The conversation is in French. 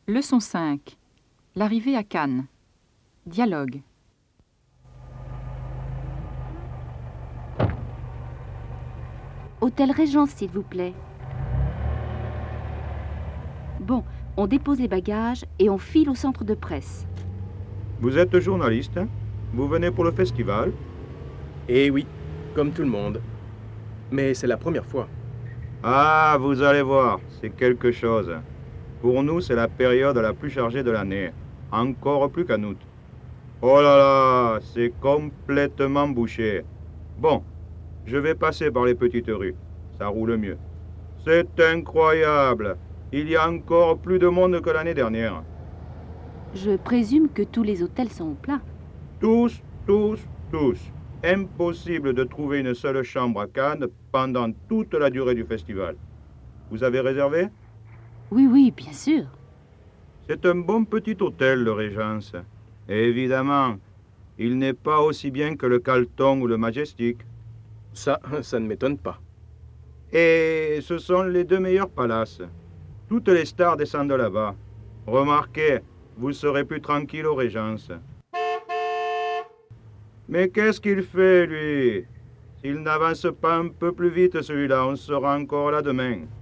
Leçon 5. L'arrivée à Cannes. Dialogue. Hôtel Régence, s'il vous plaît. Bon, on dépose les bagages et on file au centre de presse. Vous êtes journaliste, hein? Vous venez pour le festival? Eh oui, comme tout le monde. Mais c'est la première fois. Ah, vous allez voir, c'est quelque chose. Pour nous, c'est la période la plus chargée de l'année. Encore plus qu'en août. Oh là là, c'est complètement bouché. Bon, je vais passer par les petites rues. Ça roule mieux. C'est incroyable. Il y a encore plus de monde que l'année dernière. Je présume que tous les hôtels sont pleins. Tous, tous, tous. Impossible de trouver une seule chambre à Cannes pendant toute la durée du festival. Vous avez réservé? Oui, bien sûr. C'est un bon petit hôtel, le Régence. Et évidemment, il n'est pas aussi bien que le Carlton ou le Majestic. Ça ne m'étonne pas. Et ce sont les deux meilleurs palaces. Toutes les stars descendent là-bas. Remarquez, vous serez plus tranquille au Régence. Mais qu'est-ce qu'il fait, lui? S'il n'avance pas un peu plus vite, celui-là, on sera encore là demain.